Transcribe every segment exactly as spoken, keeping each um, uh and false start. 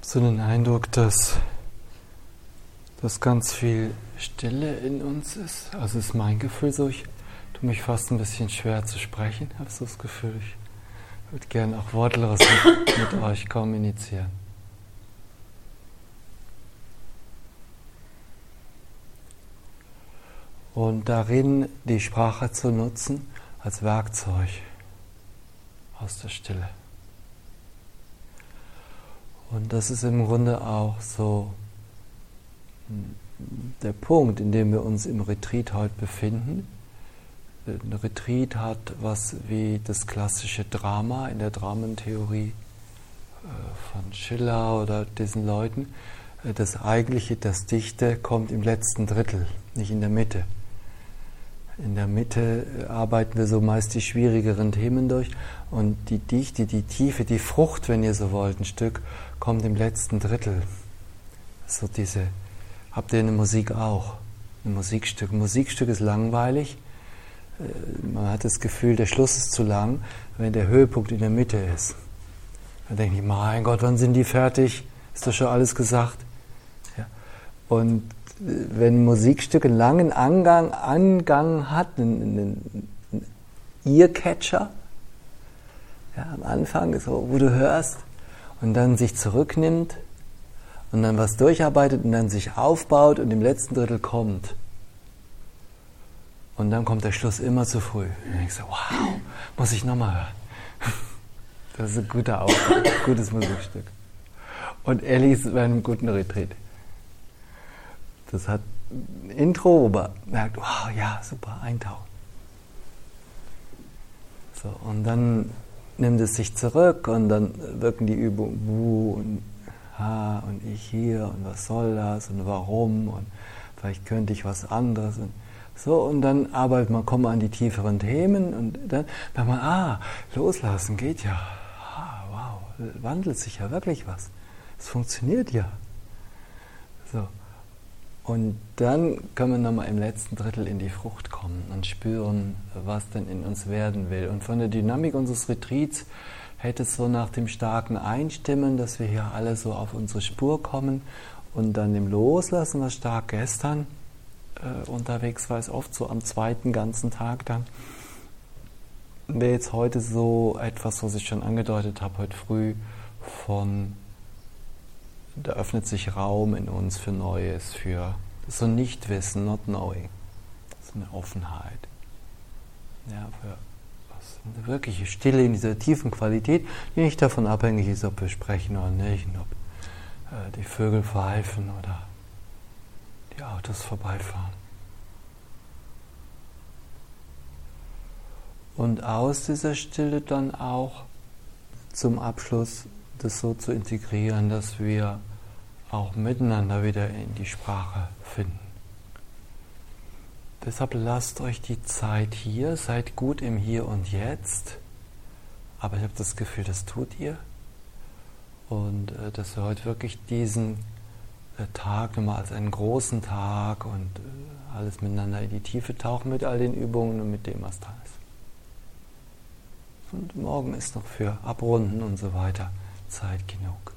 so den Eindruck, dass, dass ganz viel Stille in uns ist. Also ist mein Gefühl so, ich tue mich fast ein bisschen schwer zu sprechen. Ich habe so das Gefühl, ich würde gerne auch wortlos mit, mit euch kommunizieren. Und darin die Sprache zu nutzen als Werkzeug aus der Stille. Und das ist im Grunde auch so der Punkt, in dem wir uns im Retreat heute befinden. Ein Retreat hat was wie das klassische Drama in der Dramentheorie von Schiller oder diesen Leuten. Das Eigentliche, das Dichte kommt im letzten Drittel, nicht in der Mitte. In der Mitte arbeiten wir so meist die schwierigeren Themen durch und die Dichte, die Tiefe, die Frucht, wenn ihr so wollt, ein Stück, kommt im letzten Drittel. So diese, habt ihr eine Musik auch? Ein Musikstück. Ein Musikstück ist langweilig. Man hat das Gefühl, der Schluss ist zu lang, wenn der Höhepunkt in der Mitte ist. Dann denke ich, mein Gott, wann sind die fertig? Ist doch schon alles gesagt. Ja. Und wenn ein Musikstück einen langen Angang, Angang hat, einen, einen, einen Earcatcher, ja, am Anfang, so, wo du hörst, und dann sich zurücknimmt und dann was durcharbeitet und dann sich aufbaut und im letzten Drittel kommt. Und dann kommt der Schluss immer zu früh. Und ich so, wow, muss ich nochmal hören. Das ist ein guter Aufbau, gutes Musikstück. Und ehrlich ist es bei einem guten Retreat. Das hat ein Intro, wo man merkt, wow, ja, super, eintauchen. So, und dann nimmt es sich zurück und dann wirken die Übungen, wuh und ha und ich hier und was soll das und warum und vielleicht könnte ich was anderes und so, und dann arbeitet man, kommt man an die tieferen Themen und dann merkt man, ah, loslassen geht ja, ah, wow, wandelt sich ja wirklich was. Es funktioniert ja. So. Und dann können wir nochmal im letzten Drittel in die Frucht kommen und spüren, was denn in uns werden will. Und von der Dynamik unseres Retreats hätte es so nach dem starken Einstimmen, dass wir hier alle so auf unsere Spur kommen und dann im Loslassen, was stark gestern äh, unterwegs war, ist oft so am zweiten ganzen Tag dann, wäre jetzt heute so etwas, was ich schon angedeutet habe, heute früh von da öffnet sich Raum in uns für Neues, für so ein Nichtwissen, not knowing. So eine Offenheit. Ja, für was, eine wirkliche Stille in dieser tiefen Qualität, die nicht davon abhängig ist, ob wir sprechen oder nicht, und ob äh, die Vögel pfeifen oder die Autos vorbeifahren. Und aus dieser Stille dann auch zum Abschluss das so zu integrieren, dass wir auch miteinander wieder in die Sprache finden. Deshalb lasst euch die Zeit hier, seid gut im Hier und Jetzt, aber ich habe das Gefühl, das tut ihr und äh, dass wir heute wirklich diesen äh, Tag nochmal als einen großen Tag und äh, alles miteinander in die Tiefe tauchen mit all den Übungen und mit dem, was da ist. Und morgen ist noch für Abrunden und so weiter Zeit genug.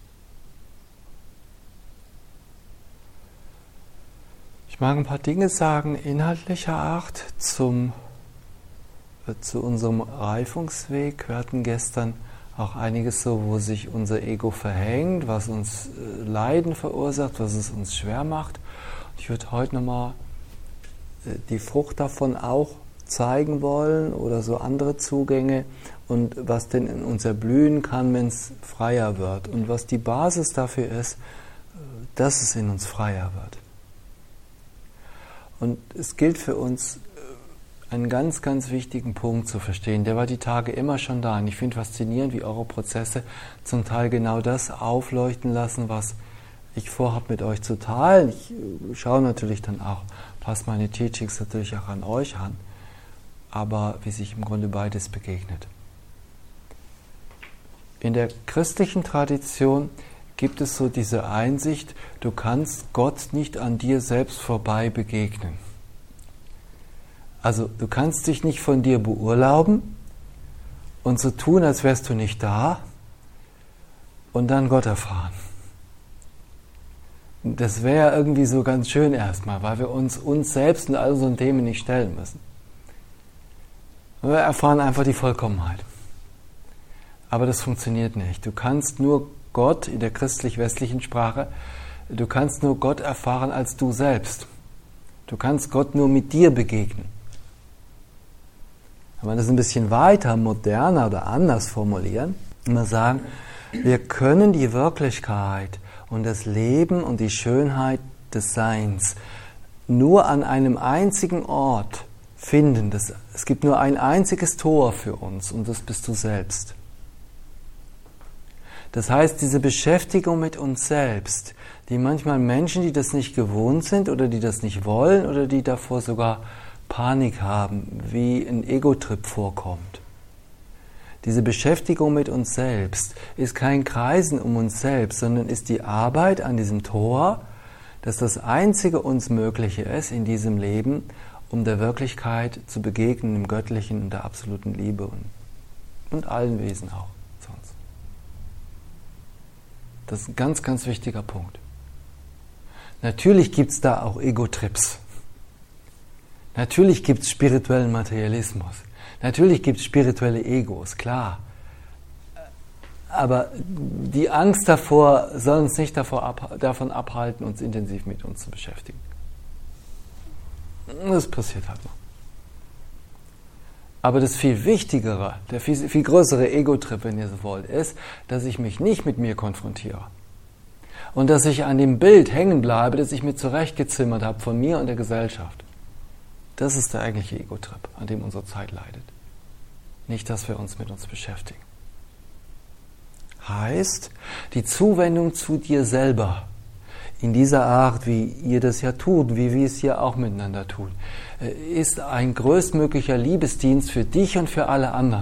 Ich mag ein paar Dinge sagen, inhaltlicher Art, zum, äh, zu unserem Reifungsweg. Wir hatten gestern auch einiges so, wo sich unser Ego verhängt, was uns äh, Leiden verursacht, was es uns schwer macht. Ich würde heute nochmal äh, die Frucht davon auch zeigen wollen oder so andere Zugänge und was denn in uns erblühen kann, wenn es freier wird und was die Basis dafür ist, dass es in uns freier wird. Und es gilt für uns, einen ganz, ganz wichtigen Punkt zu verstehen. Der war die Tage immer schon da und ich finde faszinierend, wie eure Prozesse zum Teil genau das aufleuchten lassen, was ich vorhabe mit euch zu teilen. Ich schaue natürlich dann auch, passe meine Teachings natürlich auch an euch an, aber wie sich im Grunde beides begegnet. In der christlichen Tradition gibt es so diese Einsicht, du kannst Gott nicht an dir selbst vorbei begegnen. Also du kannst dich nicht von dir beurlauben und so tun, als wärst du nicht da und dann Gott erfahren. Das wäre irgendwie so ganz schön erstmal, weil wir uns uns selbst und all unseren Themen nicht stellen müssen. Wir erfahren einfach die Vollkommenheit. Aber das funktioniert nicht. Du kannst nur Gott in der christlich-westlichen Sprache, du kannst nur Gott erfahren als du selbst. Du kannst Gott nur mit dir begegnen. Wenn wir das ein bisschen weiter, moderner oder anders formulieren, wir sagen, wir können die Wirklichkeit und das Leben und die Schönheit des Seins nur an einem einzigen Ort finden. Das, es gibt nur ein einziges Tor für uns und das bist du selbst. Das heißt, diese Beschäftigung mit uns selbst, die manchmal Menschen, die das nicht gewohnt sind oder die das nicht wollen oder die davor sogar Panik haben, wie ein Ego-Trip vorkommt. Diese Beschäftigung mit uns selbst ist kein Kreisen um uns selbst, sondern ist die Arbeit an diesem Tor, dass das einzige uns Mögliche ist in diesem Leben, um der Wirklichkeit zu begegnen, im Göttlichen und der absoluten Liebe und, und allen Wesen auch sonst. Das ist ein ganz, ganz wichtiger Punkt. Natürlich gibt es da auch Ego-Trips. Natürlich gibt es spirituellen Materialismus. Natürlich gibt es spirituelle Egos, klar. Aber die Angst davor soll uns nicht davor ab, davon abhalten, uns intensiv mit uns zu beschäftigen. Das passiert halt noch. Aber das viel Wichtigere, der viel, viel größere Ego-Trip, wenn ihr so wollt, ist, dass ich mich nicht mit mir konfrontiere. Und dass ich an dem Bild hängen bleibe, das ich mir zurechtgezimmert habe von mir und der Gesellschaft. Das ist der eigentliche Ego-Trip, an dem unsere Zeit leidet. Nicht, dass wir uns mit uns beschäftigen. Heißt, die Zuwendung zu dir selber, in dieser Art, wie ihr das ja tut, wie wir es ja auch miteinander tun, ist ein größtmöglicher Liebesdienst für dich und für alle anderen.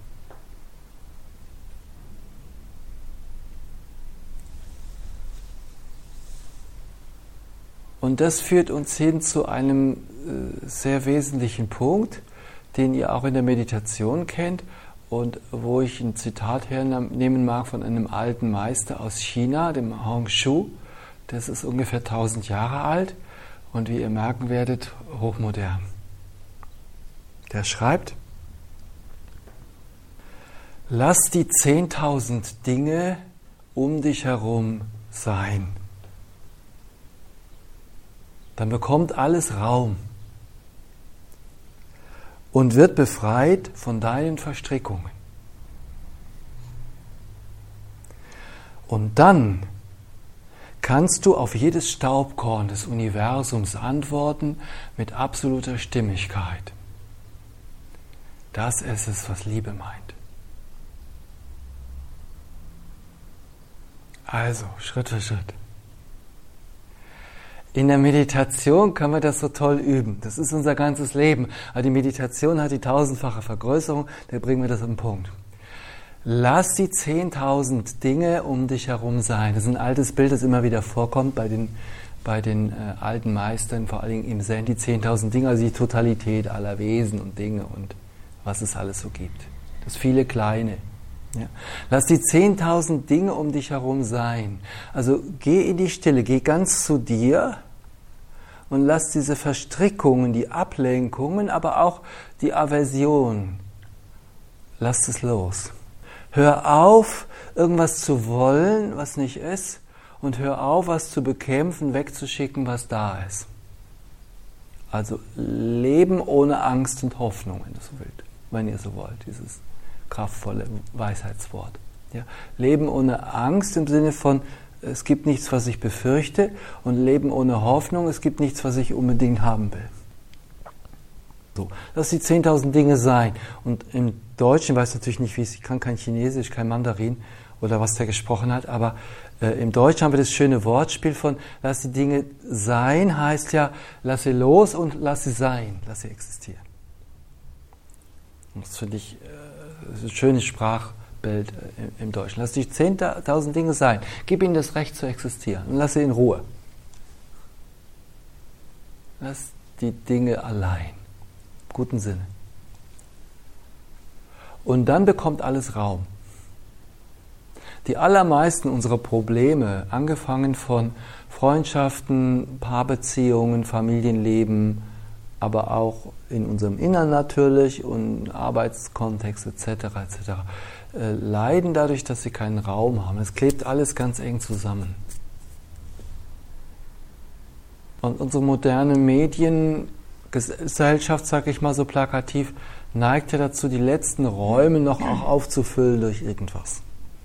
Und das führt uns hin zu einem äh, sehr wesentlichen Punkt, den ihr auch in der Meditation kennt und wo ich ein Zitat hernehmen mag von einem alten Meister aus China, dem Hongshu. Das ist ungefähr tausend Jahre alt und wie ihr merken werdet, hochmodern. Der schreibt: Lass die zehntausend Dinge um dich herum sein. Dann bekommt alles Raum und wird befreit von deinen Verstrickungen. Und dann kannst du auf jedes Staubkorn des Universums antworten mit absoluter Stimmigkeit. Das ist es, was Liebe meint. Also, Schritt für Schritt. In der Meditation kann man das so toll üben. Das ist unser ganzes Leben. Aber die Meditation hat die tausendfache Vergrößerung, da bringen wir das auf den Punkt. Lass die zehntausend Dinge um dich herum sein. Das ist ein altes Bild, das immer wieder vorkommt bei den, bei den äh, alten Meistern, vor allen Dingen im Zen, die zehntausend Dinge, also die Totalität aller Wesen und Dinge und was es alles so gibt. Das viele Kleine. Ja. Lass die zehntausend Dinge um dich herum sein. Also geh in die Stille, geh ganz zu dir und lass diese Verstrickungen, die Ablenkungen, aber auch die Aversion, lass es los. Hör auf, irgendwas zu wollen, was nicht ist, und hör auf, was zu bekämpfen, wegzuschicken, was da ist. Also Leben ohne Angst und Hoffnung, wenn, das wollt, wenn ihr so wollt, dieses kraftvolle Weisheitswort. Ja. Leben ohne Angst im Sinne von, es gibt nichts, was ich befürchte, und Leben ohne Hoffnung, es gibt nichts, was ich unbedingt haben will. So, lass die zehntausend Dinge sein. Und im Deutschen, ich weiß natürlich nicht, wie es, ich kann kein Chinesisch, kein Mandarin oder was der gesprochen hat, aber äh, im Deutschen haben wir das schöne Wortspiel von lass die Dinge sein, heißt ja, lass sie los und lass sie sein, lass sie existieren. Und das finde ich äh, ein schönes Sprachbild äh, im Deutschen. Lass die zehntausend Dinge sein, gib ihnen das Recht zu existieren und lass sie in Ruhe. Lass die Dinge allein. Im guten Sinne. Und dann bekommt alles Raum. Die allermeisten unserer Probleme, angefangen von Freundschaften, Paarbeziehungen, Familienleben, aber auch in unserem Innern natürlich und Arbeitskontext et cetera et cetera, äh, leiden dadurch, dass sie keinen Raum haben. Es klebt alles ganz eng zusammen. Und unsere moderne Mediengesellschaft, sage ich mal so plakativ, neigt ja dazu, die letzten Räume noch auch aufzufüllen durch irgendwas.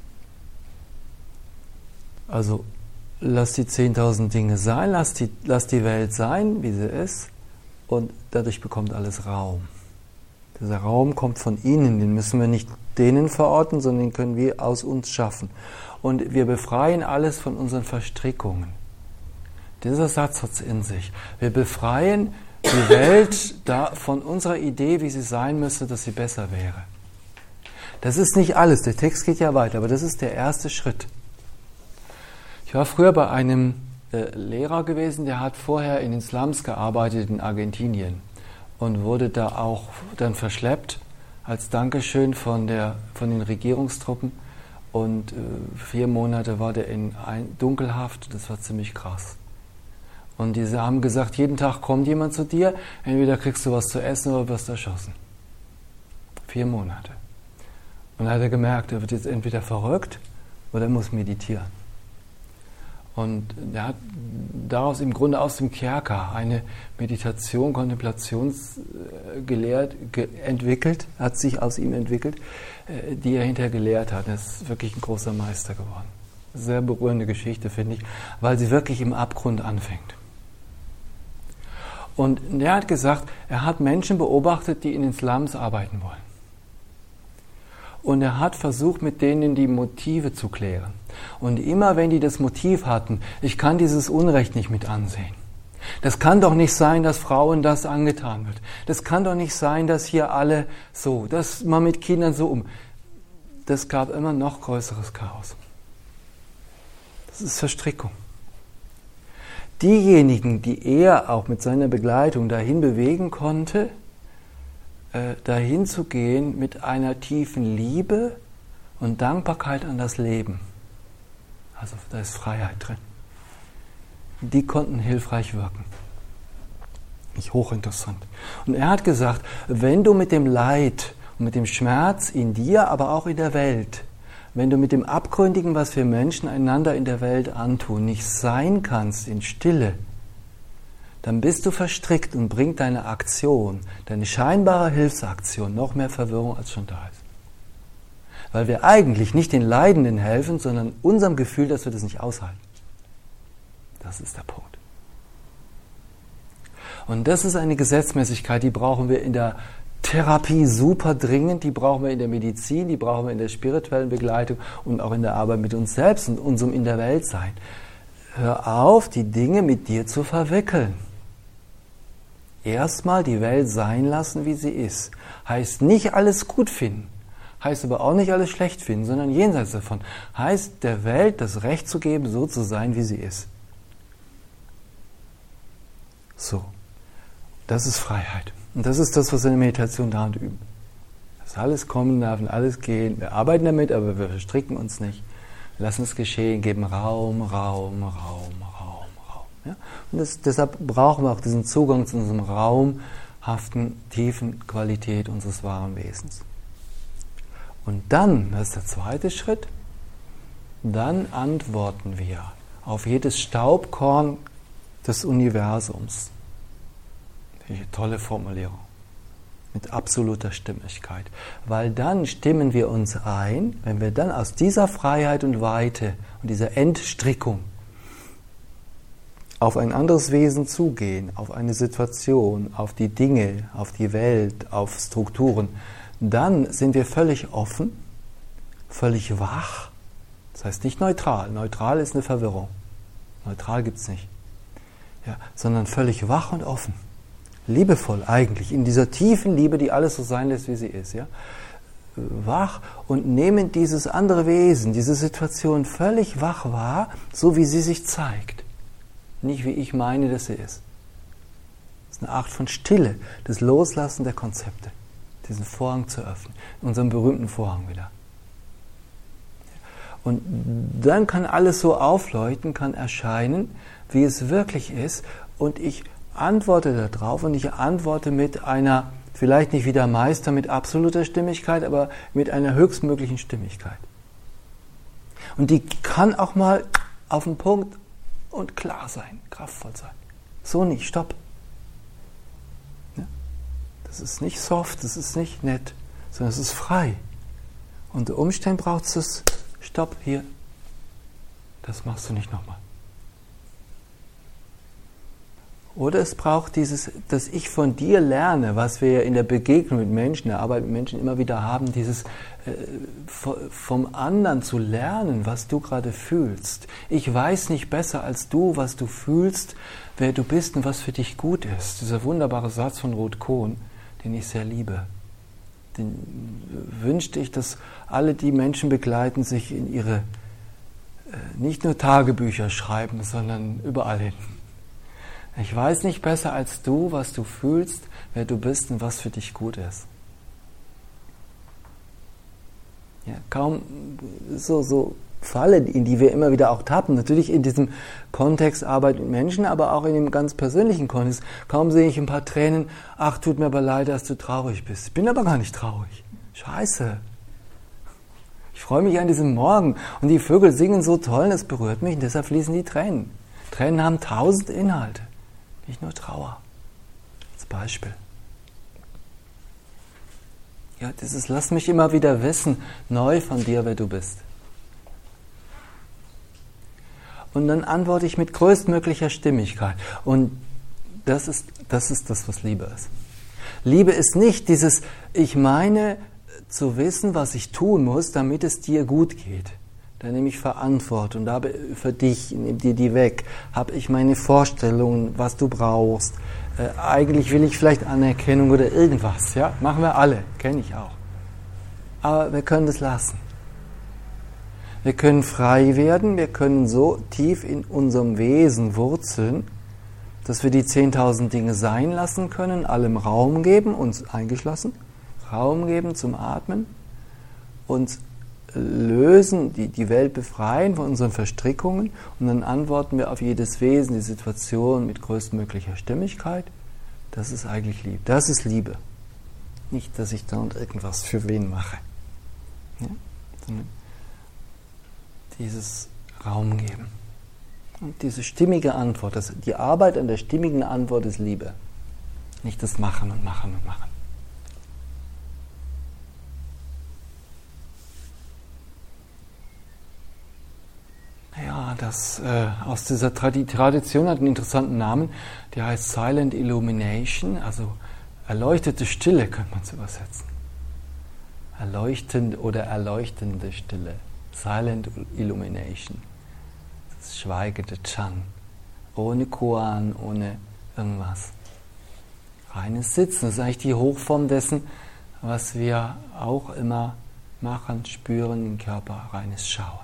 Also lass die zehntausend Dinge sein, lass die, lass die Welt sein, wie sie ist, und dadurch bekommt alles Raum. Dieser Raum kommt von innen, den müssen wir nicht denen verorten, sondern den können wir aus uns schaffen. Und wir befreien alles von unseren Verstrickungen. Dieser Satz hat es in sich. Wir befreien die Welt da von unserer Idee, wie sie sein müsste, dass sie besser wäre. Das ist nicht alles, der Text geht ja weiter, aber das ist der erste Schritt. Ich war früher bei einem äh, Lehrer gewesen, der hat vorher in den Slums gearbeitet in Argentinien und wurde da auch dann verschleppt als Dankeschön von, der, von den Regierungstruppen. Und äh, vier Monate war der in ein, Dunkelhaft, das war ziemlich krass. Und diese haben gesagt, jeden Tag kommt jemand zu dir, entweder kriegst du was zu essen oder wirst erschossen. Vier Monate. Und dann hat er gemerkt, er wird jetzt entweder verrückt oder er muss meditieren. Und er hat daraus im Grunde aus dem Kerker eine Meditation, Kontemplationsgelehrt ge- entwickelt, hat sich aus ihm entwickelt, äh, die er hinterher gelehrt hat. Er ist wirklich ein großer Meister geworden. Sehr berührende Geschichte, finde ich, weil sie wirklich im Abgrund anfängt. Und er hat gesagt, er hat Menschen beobachtet, die in den Slums arbeiten wollen. Und er hat versucht, mit denen die Motive zu klären. Und immer wenn die das Motiv hatten, ich kann dieses Unrecht nicht mit ansehen. Das kann doch nicht sein, dass Frauen das angetan wird. Das kann doch nicht sein, dass hier alle so, dass man mit Kindern so um. Das gab immer noch größeres Chaos. Das ist Verstrickung. Diejenigen, die er auch mit seiner Begleitung dahin bewegen konnte, äh, dahin zu gehen mit einer tiefen Liebe und Dankbarkeit an das Leben. Also da ist Freiheit drin. Die konnten hilfreich wirken. Nicht hochinteressant. Und er hat gesagt, wenn du mit dem Leid und mit dem Schmerz in dir, aber auch in der Welt, wenn du mit dem Abgründigen, was wir Menschen einander in der Welt antun, nicht sein kannst in Stille, dann bist du verstrickt und bringt deine Aktion, deine scheinbare Hilfsaktion, noch mehr Verwirrung, als schon da ist. Weil wir eigentlich nicht den Leidenden helfen, sondern unserem Gefühl, dass wir das nicht aushalten. Das ist der Punkt. Und das ist eine Gesetzmäßigkeit, die brauchen wir in der Therapie super dringend, die brauchen wir in der Medizin, die brauchen wir in der spirituellen Begleitung und auch in der Arbeit mit uns selbst und unserem in der Welt sein. Hör auf, die Dinge mit dir zu verwickeln. Erstmal die Welt sein lassen, wie sie ist. Heißt nicht alles gut finden, heißt aber auch nicht alles schlecht finden, sondern jenseits davon. Heißt der Welt das Recht zu geben, so zu sein, wie sie ist. So, das ist Freiheit. Und das ist das, was wir in der Meditation dauernd üben. Das alles kommen darf und alles gehen. Wir arbeiten damit, aber wir verstricken uns nicht. Wir lassen es geschehen, geben Raum, Raum, Raum, Raum, Raum. Ja? Und das, deshalb brauchen wir auch diesen Zugang zu unserem raumhaften, tiefen Qualität unseres wahren Wesens. Und dann, das ist der zweite Schritt, dann antworten wir auf jedes Staubkorn des Universums. Welche tolle Formulierung. Mit absoluter Stimmigkeit. Weil dann stimmen wir uns ein, wenn wir dann aus dieser Freiheit und Weite und dieser Entstrickung auf ein anderes Wesen zugehen, auf eine Situation, auf die Dinge, auf die Welt, auf Strukturen, dann sind wir völlig offen, völlig wach. Das heißt nicht neutral. Neutral ist eine Verwirrung. Neutral gibt es nicht. Ja, sondern völlig wach und offen. Liebevoll eigentlich, in dieser tiefen Liebe, die alles so sein lässt, wie sie ist. Ja? Wach und nehmen dieses andere Wesen, diese Situation völlig wach wahr, so wie sie sich zeigt. Nicht wie ich meine, dass sie ist. Das ist eine Art von Stille, das Loslassen der Konzepte, diesen Vorhang zu öffnen, unseren berühmten Vorhang wieder. Und dann kann alles so aufleuchten, kann erscheinen, wie es wirklich ist. Und ich antworte darauf und ich antworte mit einer, vielleicht nicht wie der Meister mit absoluter Stimmigkeit, aber mit einer höchstmöglichen Stimmigkeit. Und die kann auch mal auf den Punkt und klar sein, kraftvoll sein. So nicht, stopp. Ja? Das ist nicht soft, das ist nicht nett, sondern es ist frei. Unter Umständen braucht es das, stopp, hier, das machst du nicht nochmal. Oder es braucht dieses, dass ich von dir lerne, was wir in der Begegnung mit Menschen, der Arbeit mit Menschen immer wieder haben, dieses äh, vom anderen zu lernen, was du gerade fühlst. Ich weiß nicht besser als du, was du fühlst, wer du bist und was für dich gut ist. Dieser wunderbare Satz von Ruth Kohn, den ich sehr liebe. Den wünschte ich, dass alle die Menschen begleiten, sich in ihre äh, nicht nur Tagebücher schreiben, sondern überall hin. Ich weiß nicht besser als du, was du fühlst, wer du bist und was für dich gut ist. Ja, kaum so, so Fallen, in die wir immer wieder auch tappen, natürlich in diesem Kontext Arbeit mit Menschen, aber auch in dem ganz persönlichen Kontext. Kaum sehe ich ein paar Tränen, ach, tut mir aber leid, dass du traurig bist. Ich bin aber gar nicht traurig. Scheiße. Ich freue mich an diesem Morgen und die Vögel singen so toll, das berührt mich und deshalb fließen die Tränen. Tränen haben tausend Inhalte. Nicht nur Trauer. Als Beispiel. Ja, dieses lass mich immer wieder wissen, neu von dir, wer du bist. Und dann antworte ich mit größtmöglicher Stimmigkeit. Und das ist, das ist das, was Liebe ist. Liebe ist nicht dieses, ich meine zu wissen, was ich tun muss, damit es dir gut geht. Da nehme ich Verantwortung, da für dich, nehme dir die weg, habe ich meine Vorstellungen, was du brauchst. Äh, eigentlich will ich vielleicht Anerkennung oder irgendwas, ja, machen wir alle, kenne ich auch. Aber wir können das lassen. Wir können frei werden, wir können so tief in unserem Wesen wurzeln, dass wir die zehntausend Dinge sein lassen können, allem Raum geben, uns eingeschlossen, Raum geben zum Atmen, uns lösen, die, die Welt befreien von unseren Verstrickungen und dann antworten wir auf jedes Wesen, die Situation mit größtmöglicher Stimmigkeit. Das ist eigentlich Liebe. Das ist Liebe. Nicht, dass ich da und irgendwas für wen mache. Ja? Sondern dieses Raum geben. Und diese stimmige Antwort, das, die Arbeit an der stimmigen Antwort ist Liebe. Nicht das Machen und Machen und Machen. Ja, das äh, aus dieser Tradi- Tradition hat einen interessanten Namen, der heißt Silent Illumination, also erleuchtete Stille könnte man es übersetzen. Erleuchtend oder erleuchtende Stille. Silent Illumination. Das schweigende Chang. Ohne Koan, ohne irgendwas. Reines Sitzen, das ist eigentlich die Hochform dessen, was wir auch immer machen, spüren im Körper, reines Schauen.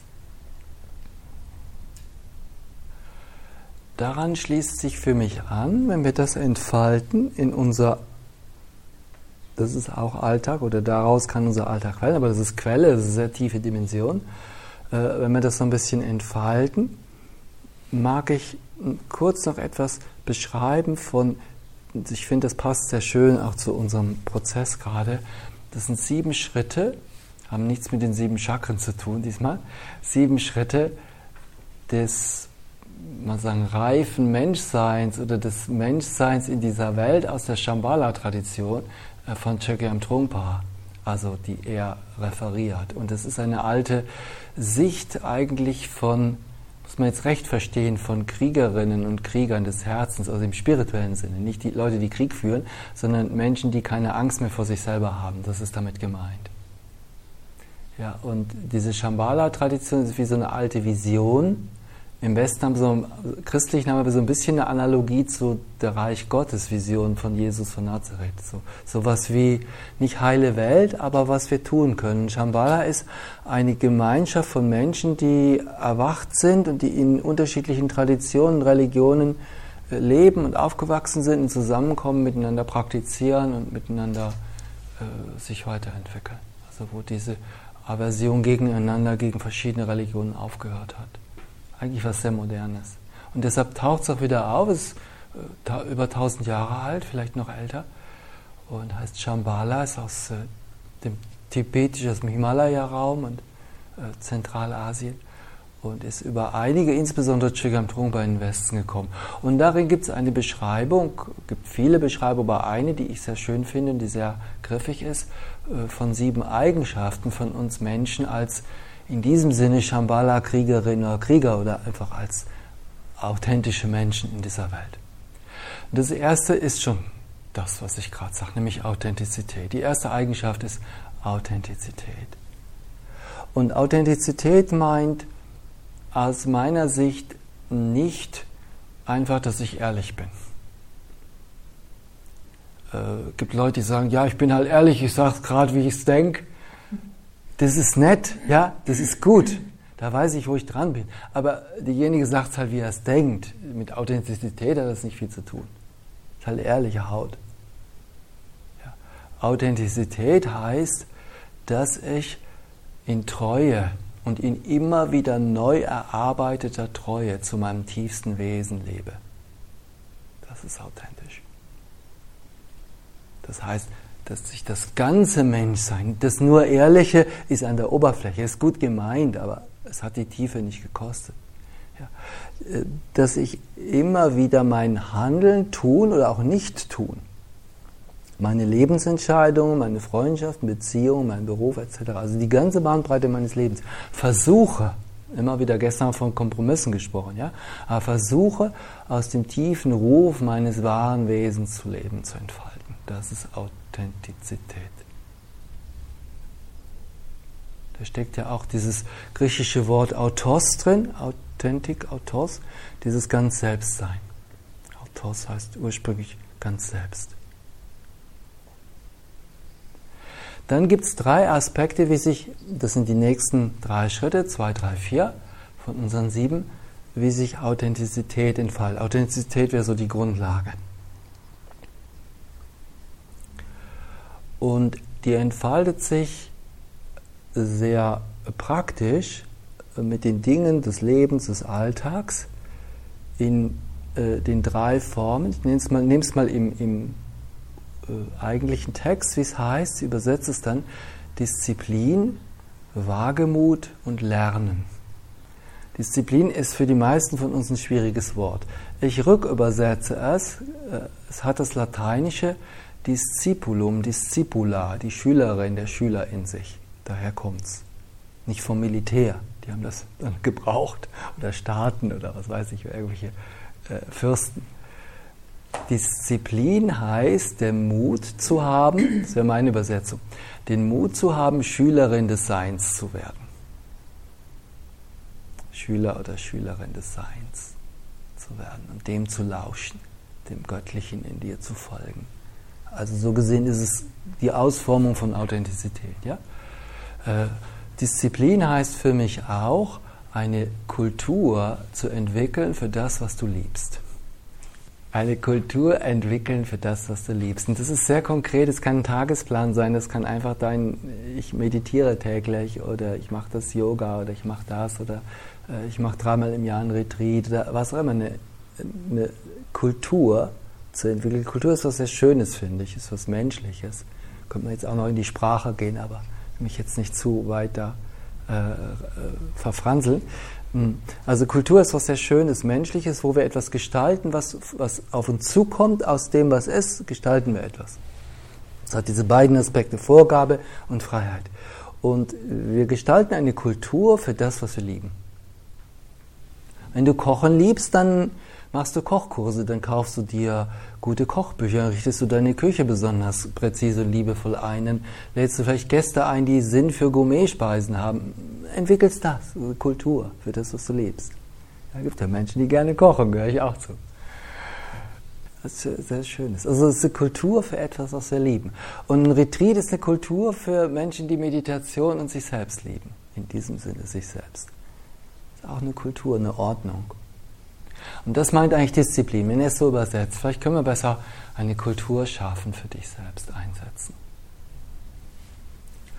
Daran schließt sich für mich an, wenn wir das entfalten in unser, das ist auch Alltag oder daraus kann unser Alltag quellen, aber das ist Quelle, das ist eine sehr tiefe Dimension. Äh, wenn wir das so ein bisschen entfalten, mag ich kurz noch etwas beschreiben von, ich finde, das passt sehr schön auch zu unserem Prozess gerade. Das sind sieben Schritte, haben nichts mit den sieben Chakren zu tun diesmal, sieben Schritte des man sagen, reifen Menschseins oder des Menschseins in dieser Welt aus der Shambhala-Tradition von Chogyam Trungpa, also die er referiert. Und das ist eine alte Sicht eigentlich von, muss man jetzt recht verstehen, von Kriegerinnen und Kriegern des Herzens, also im spirituellen Sinne. Nicht die Leute, die Krieg führen, sondern Menschen, die keine Angst mehr vor sich selber haben. Das ist damit gemeint. Ja, und diese Shambhala-Tradition ist wie so eine alte Vision. Im Westen haben wir so, christlichen haben wir so ein bisschen eine Analogie zu der Reich Gottes Vision von Jesus von Nazareth. So, sowas wie nicht heile Welt, aber was wir tun können. Shambhala ist eine Gemeinschaft von Menschen, die erwacht sind und die in unterschiedlichen Traditionen, Religionen leben und aufgewachsen sind und zusammenkommen, miteinander praktizieren und miteinander äh, sich weiterentwickeln. Also wo diese Aversion gegeneinander, gegen verschiedene Religionen aufgehört hat. Eigentlich was sehr Modernes. Und deshalb taucht es auch wieder auf, es ist äh, über tausend Jahre alt, vielleicht noch älter, und heißt Shambhala, ist aus äh, dem tibetischen, aus dem Himalaya-Raum und äh, Zentralasien und ist über einige, insbesondere Chögyam Trungpa, in den Westen gekommen. Und darin gibt es eine Beschreibung, gibt viele Beschreibungen, aber eine, die ich sehr schön finde und die sehr griffig ist, äh, von sieben Eigenschaften von uns Menschen als in diesem Sinne Shambhala, Kriegerin oder Krieger oder einfach als authentische Menschen in dieser Welt. Und das erste ist schon das, was ich gerade sage, nämlich Authentizität. Die erste Eigenschaft ist Authentizität. Und Authentizität meint aus meiner Sicht nicht einfach, dass ich ehrlich bin. Es äh, gibt Leute, die sagen, ja, ich bin halt ehrlich, ich sage es gerade, wie ich es denke. Das ist nett, ja, das ist gut. Da weiß ich, wo ich dran bin. Aber derjenige sagt es halt, wie er es denkt. Mit Authentizität hat das nicht viel zu tun. Das ist halt ehrliche Haut. Ja. Authentizität heißt, dass ich in Treue und in immer wieder neu erarbeiteter Treue zu meinem tiefsten Wesen lebe. Das ist authentisch. Das heißt, dass sich das ganze Menschsein, das nur Ehrliche ist an der Oberfläche, ist gut gemeint, aber es hat die Tiefe nicht gekostet. Ja. Dass ich immer wieder mein Handeln, Tun oder auch Nicht-Tun, meine Lebensentscheidungen, meine Freundschaften, Beziehungen, mein Beruf et cetera, also die ganze Bandbreite meines Lebens, versuche, immer wieder gestern von Kompromissen gesprochen, ja, aber versuche aus dem tiefen Ruf meines wahren Wesens zu leben, zu entfalten. Das ist Authentizität. Da steckt ja auch dieses griechische Wort Autos drin, Authentik, Autos, dieses ganz Selbstsein. Autos heißt ursprünglich ganz selbst. Dann gibt es drei Aspekte, wie sich, das sind die nächsten drei Schritte, zwei, drei, vier von unseren sieben, wie sich Authentizität entfaltet. Authentizität wäre so die Grundlage. Und die entfaltet sich sehr praktisch mit den Dingen des Lebens, des Alltags in äh, den drei Formen. Ich nehme es mal, nehme es mal im, im äh, eigentlichen Text, wie es heißt, übersetze es dann: Disziplin, Wagemut und Lernen. Disziplin ist für die meisten von uns ein schwieriges Wort. Ich rückübersetze es, äh, es hat das lateinische Discipulum, Discipula, die Schülerin, der Schüler in sich. Daher kommt's. Nicht vom Militär, die haben das dann gebraucht, oder Staaten oder was weiß ich, irgendwelche äh, Fürsten. Disziplin heißt, den Mut zu haben, das wäre meine Übersetzung, den Mut zu haben, Schülerin des Seins zu werden. Schüler oder Schülerin des Seins zu werden und dem zu lauschen, dem Göttlichen in dir zu folgen. Also so gesehen ist es die Ausformung von Authentizität. Ja? Äh, Disziplin heißt für mich auch, eine Kultur zu entwickeln für das, was du liebst. Eine Kultur entwickeln für das, was du liebst. Und das ist sehr konkret, es kann ein Tagesplan sein, das kann einfach dein, ich meditiere täglich oder ich mache das Yoga oder ich mache das oder äh, ich mache dreimal im Jahr ein Retreat oder was auch immer, eine, eine Kultur zu entwickeln. Kultur ist was sehr Schönes, finde ich, ist was Menschliches. Könnte man jetzt auch noch in die Sprache gehen, aber mich jetzt nicht zu weit da äh, äh, verfranseln. Also Kultur ist was sehr Schönes, Menschliches, wo wir etwas gestalten, was, was auf uns zukommt, aus dem, was ist, gestalten wir etwas. Es hat diese beiden Aspekte, Vorgabe und Freiheit. Und wir gestalten eine Kultur für das, was wir lieben. Wenn du Kochen liebst, dann machst du Kochkurse, dann kaufst du dir gute Kochbücher, richtest du deine Küche besonders präzise und liebevoll ein, dann lädst du vielleicht Gäste ein, die Sinn für Gourmetspeisen haben, entwickelst das, Kultur für das, was du liebst. Da gibt es ja Menschen, die gerne kochen, gehöre ich auch zu. Das ist sehr Schönes. Also es ist eine Kultur für etwas, was wir lieben. Und ein Retreat ist eine Kultur für Menschen, die Meditation und sich selbst lieben. In diesem Sinne sich selbst. Das ist auch eine Kultur, eine Ordnung. Und das meint eigentlich Disziplin, wenn er es so übersetzt. Vielleicht können wir besser eine Kultur schaffen, für dich selbst einsetzen.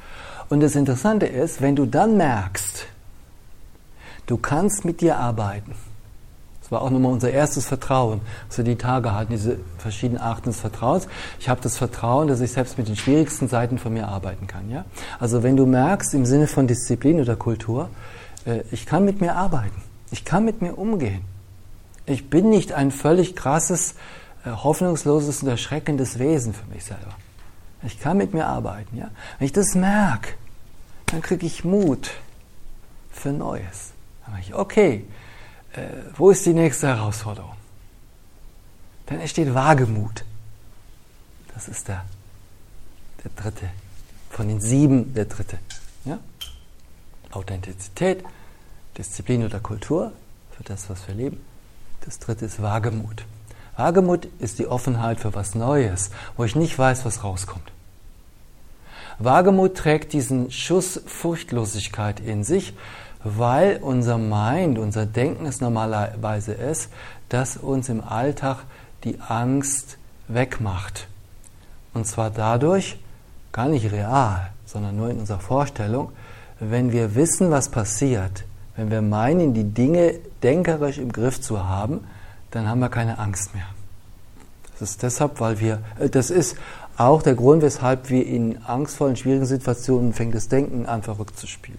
Und das Interessante ist, wenn du dann merkst, du kannst mit dir arbeiten. Das war auch nochmal unser erstes Vertrauen, dass wir die Tage hatten, diese verschiedenen Arten des Vertrauens. Ich habe das Vertrauen, dass ich selbst mit den schwierigsten Seiten von mir arbeiten kann. Ja? Also wenn du merkst, im Sinne von Disziplin oder Kultur, äh, ich kann mit mir arbeiten, ich kann mit mir umgehen. Ich bin nicht ein völlig krasses, äh, hoffnungsloses und erschreckendes Wesen für mich selber. Ich kann mit mir arbeiten. Ja? Wenn ich das merke, dann kriege ich Mut für Neues. Dann sage ich, okay, äh, wo ist die nächste Herausforderung? Dann entsteht Wagemut. Das ist der, der dritte, von den sieben der dritte. Ja? Authentizität, Disziplin oder Kultur, für das, was wir leben. Das dritte ist Wagemut. Wagemut ist die Offenheit für was Neues, wo ich nicht weiß, was rauskommt. Wagemut trägt diesen Schuss Furchtlosigkeit in sich, weil unser Mind, unser Denken es normalerweise ist, dass uns im Alltag die Angst wegmacht. Und zwar dadurch, gar nicht real, sondern nur in unserer Vorstellung, wenn wir wissen, was passiert, wenn wir meinen, die Dinge denkerisch im Griff zu haben, dann haben wir keine Angst mehr. Das ist deshalb, weil wir, das ist auch der Grund, weshalb wir in angstvollen, schwierigen Situationen fängt das Denken an, verrückt zu spielen.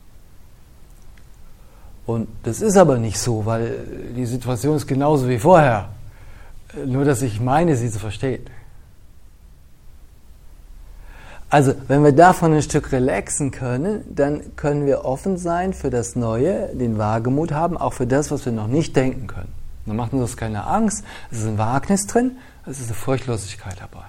Und das ist aber nicht so, weil die Situation ist genauso wie vorher. Nur, dass ich meine, sie zu verstehen. Also, wenn wir davon ein Stück relaxen können, dann können wir offen sein für das Neue, den Wagemut haben, auch für das, was wir noch nicht denken können. Dann macht uns das keine Angst, es ist ein Wagnis drin, es ist eine Furchtlosigkeit dabei.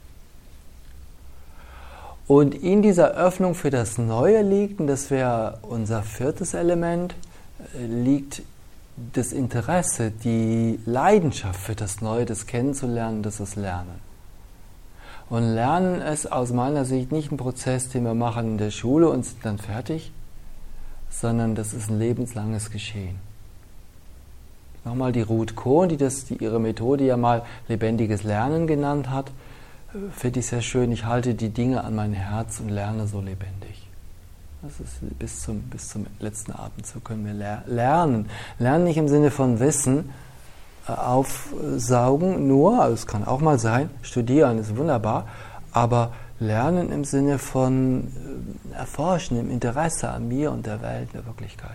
Und in dieser Öffnung für das Neue liegt, und das wäre unser viertes Element, liegt das Interesse, die Leidenschaft für das Neue, das Kennenzulernen, das ist Lernen. Und Lernen ist aus meiner Sicht nicht ein Prozess, den wir machen in der Schule und sind dann fertig, sondern das ist ein lebenslanges Geschehen. Nochmal die Ruth Kohn, die, das, die ihre Methode ja mal lebendiges Lernen genannt hat, finde ich sehr schön. Ich halte die Dinge an mein Herz und lerne so lebendig. Das ist bis zum, bis zum letzten Atemzug können wir ler- lernen. Lernen nicht im Sinne von Wissen, aufsaugen nur, also es kann auch mal sein, studieren ist wunderbar, aber lernen im Sinne von erforschen, im Interesse an mir und der Welt, der Wirklichkeit.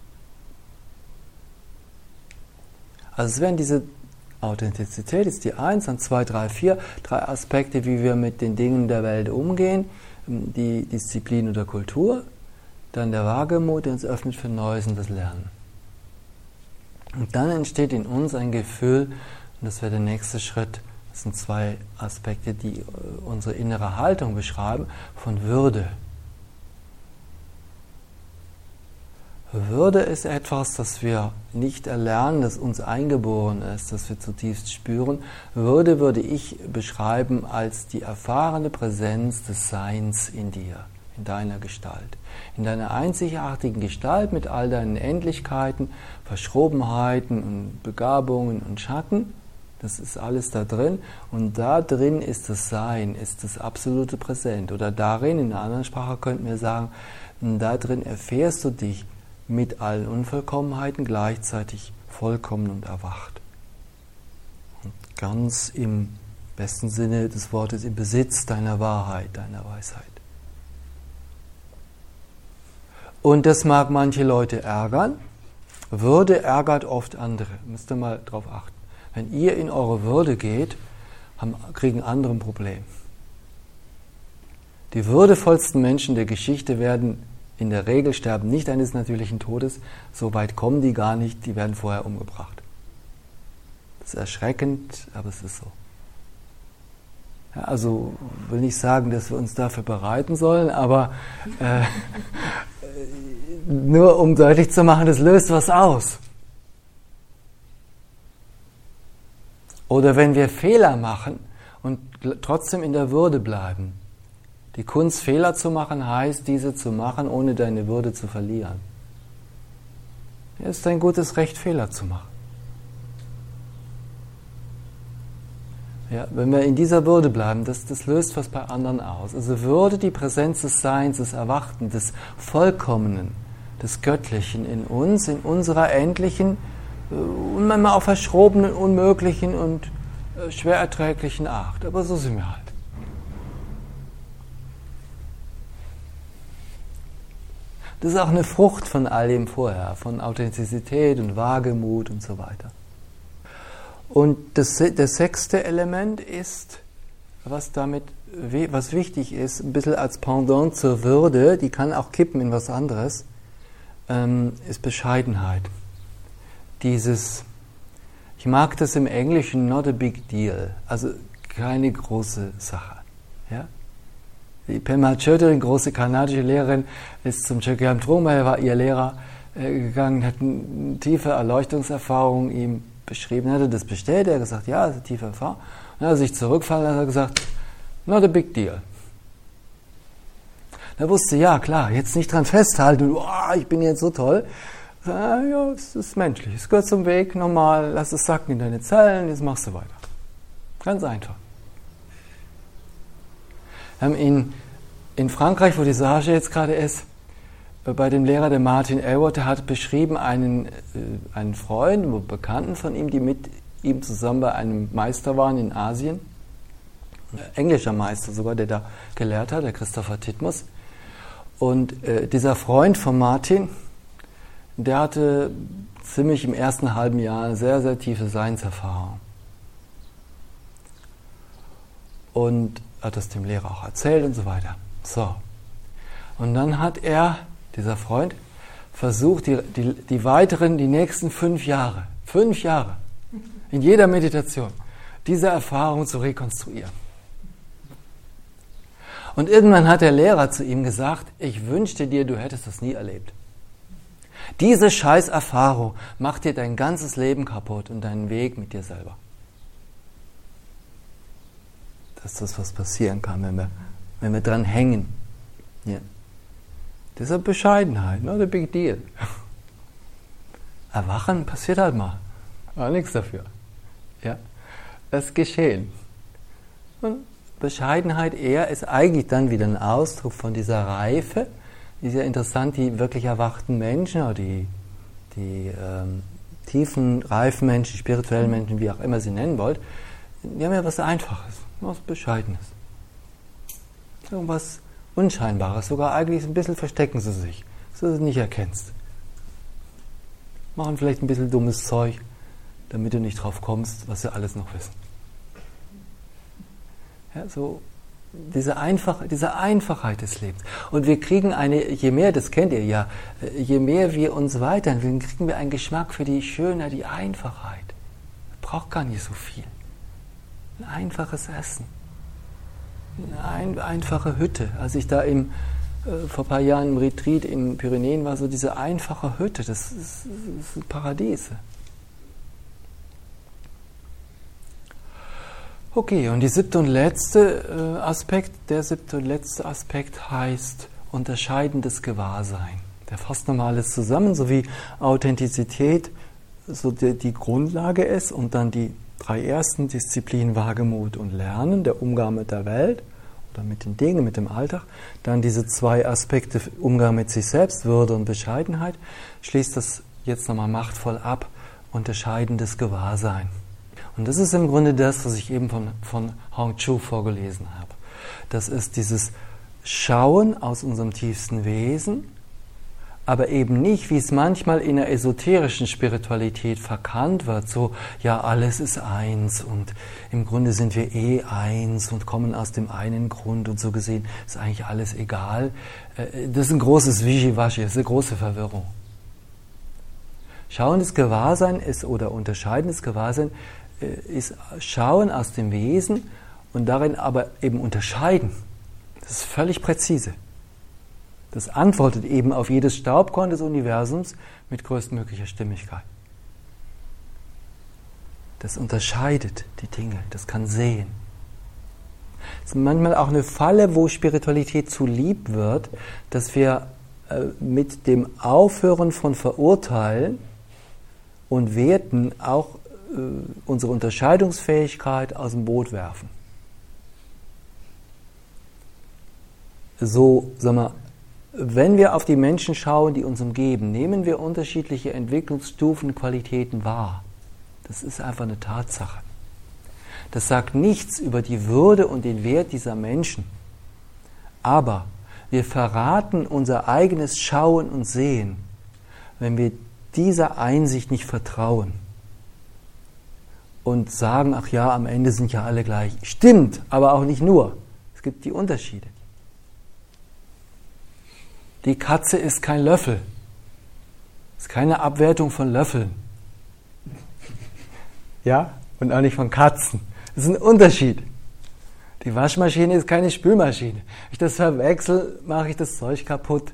Also es wären diese Authentizität, ist die eins, dann zwei, drei, vier, drei Aspekte, wie wir mit den Dingen der Welt umgehen, die Disziplin oder Kultur, dann der Wagemut, der uns öffnet für Neues und das Lernen. Und dann entsteht in uns ein Gefühl, und das wäre der nächste Schritt, das sind zwei Aspekte, die unsere innere Haltung beschreiben, von Würde. Würde ist etwas, das wir nicht erlernen, das uns eingeboren ist, das wir zutiefst spüren. Würde würde ich beschreiben als die erfahrene Präsenz des Seins in dir, in deiner Gestalt. In deiner einzigartigen Gestalt mit all deinen Endlichkeiten, Verschrobenheiten und Begabungen und Schatten. Das ist alles da drin. Und da drin ist das Sein, ist das absolute Präsent. Oder darin, in einer anderen Sprache könnten wir sagen, da drin erfährst du dich mit allen Unvollkommenheiten gleichzeitig vollkommen und erwacht. Und ganz im besten Sinne des Wortes im Besitz deiner Wahrheit, deiner Weisheit. Und das mag manche Leute ärgern. Würde ärgert oft andere. Müsst ihr mal drauf achten. Wenn ihr in eure Würde geht, haben, kriegen andere ein Problem. Die würdevollsten Menschen der Geschichte werden in der Regel sterben nicht eines natürlichen Todes, so weit kommen die gar nicht, die werden vorher umgebracht. Das ist erschreckend, aber es ist so. Ja, also will nicht sagen, dass wir uns dafür bereiten sollen, aber äh, nur um deutlich zu machen, das löst was aus. Oder wenn wir Fehler machen und trotzdem in der Würde bleiben. Die Kunst, Fehler zu machen, heißt, diese zu machen, ohne deine Würde zu verlieren. Es ist ein gutes Recht, Fehler zu machen. Ja, wenn wir in dieser Würde bleiben, das, das löst was bei anderen aus. Also Würde, die Präsenz des Seins, des Erwachten, des Vollkommenen, des Göttlichen in uns, in unserer endlichen und manchmal auch verschrobenen, unmöglichen und äh, schwer erträglichen Art. Aber so sind wir halt. Das ist auch eine Frucht von all dem vorher, von Authentizität und Wagemut und so weiter. Und das, das sechste Element ist, was damit, was wichtig ist, ein bisschen als Pendant zur Würde, die kann auch kippen in was anderes, ähm, ist Bescheidenheit. Dieses, ich mag das im Englischen, not a big deal, also keine große Sache. Ja? Die Pema Chodron, große kanadische Lehrerin, ist zum Chogyam Trungpa, er war ihr Lehrer, äh, gegangen, hat eine tiefe Erleuchtungserfahrung ihm beschrieben, hat er das bestellt, er hat gesagt, ja, das ist eine tiefe Erfahrung. Und dann hat er sich zurückfallen und hat gesagt, not a big deal. Er wusste, ja klar, jetzt nicht dran festhalten, oh, ich bin jetzt so toll. Ja, es ist menschlich, es gehört zum Weg, normal, lass es sacken in deine Zellen, jetzt machst du weiter. Ganz einfach. Wir haben in, in Frankreich, wo die Sage jetzt gerade ist, bei dem Lehrer, der Martin Aylward, der hat beschrieben einen, äh, einen Freund, einen Bekannten von ihm, die mit ihm zusammen bei einem Meister waren in Asien, ein englischer Meister sogar, der da gelehrt hat, der Christopher Titmus. Und äh, dieser Freund von Martin, der hatte ziemlich im ersten halben Jahr eine sehr, sehr tiefe Seinserfahrung. Und hat das dem Lehrer auch erzählt und so weiter. So. Und dann hat er, dieser Freund, versucht, die, die, die weiteren, die nächsten fünf Jahre, fünf Jahre, in jeder Meditation, diese Erfahrung zu rekonstruieren. Und irgendwann hat der Lehrer zu ihm gesagt, ich wünschte dir, du hättest das nie erlebt. Diese Scheißerfahrung macht dir dein ganzes Leben kaputt und deinen Weg mit dir selber. Das ist das, was passieren kann, wenn wir, wenn wir dran hängen. Ja. Deshalb Bescheidenheit, not a big deal. Erwachen passiert halt mal. Aber nichts dafür. Ja. Das ist geschehen. Und Bescheidenheit eher ist eigentlich dann wieder ein Ausdruck von dieser Reife. Ist ja interessant, die wirklich erwachten Menschen, oder die, die ähm, tiefen, reifen Menschen, spirituellen Menschen, wie auch immer sie nennen wollt, die haben ja was Einfaches, was Bescheidenes. Irgendwas Unscheinbares, sogar eigentlich ein bisschen verstecken sie sich, dass du es nicht erkennst. Machen vielleicht ein bisschen dummes Zeug, damit du nicht drauf kommst, was sie alles noch wissen. Ja, so diese, Einfach, diese Einfachheit des Lebens. Und wir kriegen eine, je mehr, das kennt ihr ja, je mehr wir uns weiterentwickeln, kriegen wir einen Geschmack für die Schönheit, die Einfachheit. Man braucht gar nicht so viel. Ein einfaches Essen. Eine ein, einfache Hütte. Als ich da im, äh, vor ein paar Jahren im Retreat in den Pyrenäen war, so diese einfache Hütte, das ist, das ist ein Paradies. Okay, und die siebte und letzte äh, Aspekt, der siebte und letzte Aspekt heißt unterscheidendes Gewahrsein. Der fasst nochmal alles zusammen, so wie Authentizität so die, die Grundlage ist und dann die drei ersten Disziplinen Wagemut und Lernen, der Umgang mit der Welt oder mit den Dingen, mit dem Alltag. Dann diese zwei Aspekte Umgang mit sich selbst, Würde und Bescheidenheit. Schließt das jetzt nochmal machtvoll ab, unterscheidendes Gewahrsein. Und das ist im Grunde das, was ich eben von, von Hong Chu vorgelesen habe. Das ist dieses Schauen aus unserem tiefsten Wesen, aber eben nicht, wie es manchmal in der esoterischen Spiritualität verkannt wird, so, ja, alles ist eins und im Grunde sind wir eh eins und kommen aus dem einen Grund und so gesehen ist eigentlich alles egal. Das ist ein großes Wischiwaschi, das ist eine große Verwirrung. Schauendes Gewahrsein ist, oder unterscheidendes Gewahrsein, ist Schauen aus dem Wesen und darin aber eben unterscheiden. Das ist völlig präzise. Das antwortet eben auf jedes Staubkorn des Universums mit größtmöglicher Stimmigkeit. Das unterscheidet die Dinge, das kann sehen. Es ist manchmal auch eine Falle, wo Spiritualität zu lieb wird, dass wir äh, mit dem Aufhören von Verurteilen und Werten auch unsere Unterscheidungsfähigkeit aus dem Boot werfen. So, sag mal, wenn wir auf die Menschen schauen, die uns umgeben, nehmen wir unterschiedliche Entwicklungsstufen, Qualitäten wahr. Das ist einfach eine Tatsache. Das sagt nichts über die Würde und den Wert dieser Menschen. Aber wir verraten unser eigenes Schauen und Sehen, wenn wir dieser Einsicht nicht vertrauen und sagen, ach ja, am Ende sind ja alle gleich. Stimmt, aber auch nicht nur. Es gibt die Unterschiede. Die Katze ist kein Löffel. Es ist keine Abwertung von Löffeln. Ja? Und auch nicht von Katzen. Das ist ein Unterschied. Die Waschmaschine ist keine Spülmaschine. Wenn ich das verwechsel, mache ich das Zeug kaputt.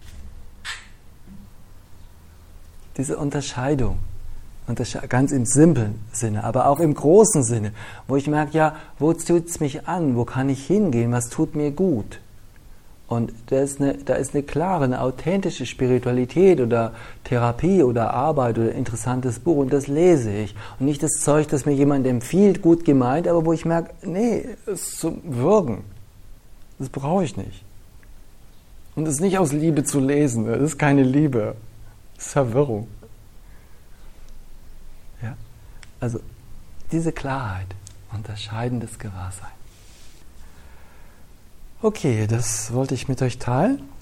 Diese Unterscheidung, untersche- ganz im simplen Sinne, aber auch im großen Sinne, wo ich merke, ja, wo tut es mich an? Wo kann ich hingehen? Was tut mir gut? Und da ist, eine, da ist eine klare, eine authentische Spiritualität oder Therapie oder Arbeit oder interessantes Buch und das lese ich. Und nicht das Zeug, das mir jemand empfiehlt, gut gemeint, aber wo ich merke, nee, es ist zum Würgen. Das brauche ich nicht. Und es ist nicht aus Liebe zu lesen, das ist keine Liebe, das ist Verwirrung. Ja? Also diese Klarheit, unterscheidendes Gewahrsein. Okay, das wollte ich mit euch teilen.